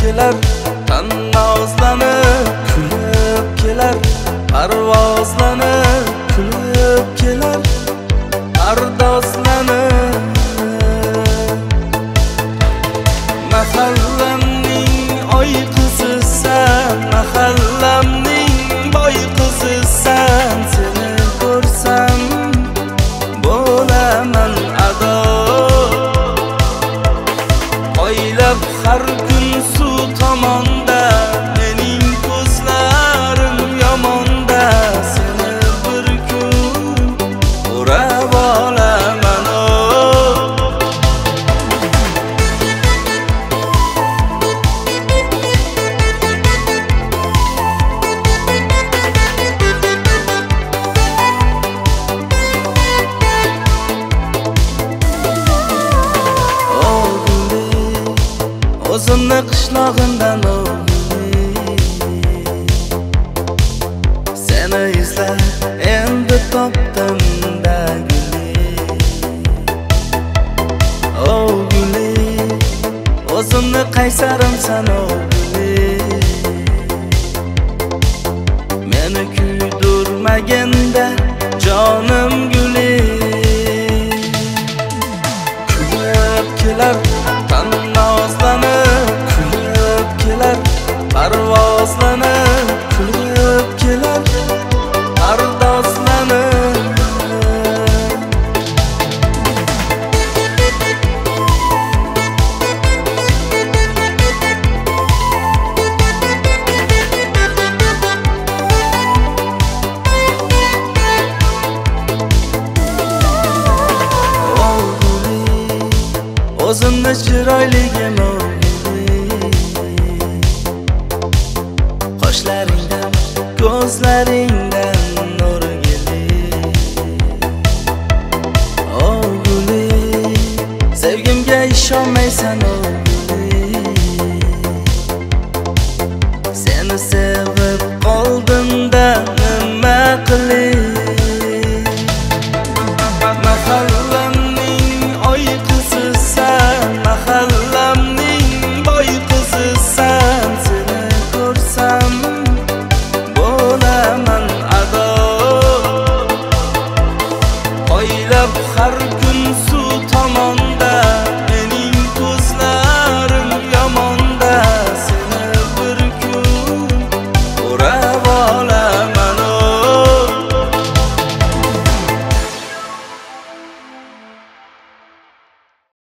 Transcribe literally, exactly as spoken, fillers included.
kelar, tannozlanib kulib kelar, parvozlanib kulib kelar, pardozlanib. Mahallamning oy qizisan, mahallamning boy qizisan, seni ko'rsam bo'laman ado. Oylab har kun suv tomonda, mening ko'zlarim yomonda, seni bir kun o'rab olaman. O'zimni qishlog'imdan seni izlab endi topdim da guli. Oh guli, o'zimni qaysarimsan oh guli. Meni kuydirmaganda jonim guli. Kulib kelar, tannozlanib kulib kelar, parvozlanib kulib kelar, pardozlanib. Oh guli, o'zimni chiroyligim qoshlaringdan ko'zlaring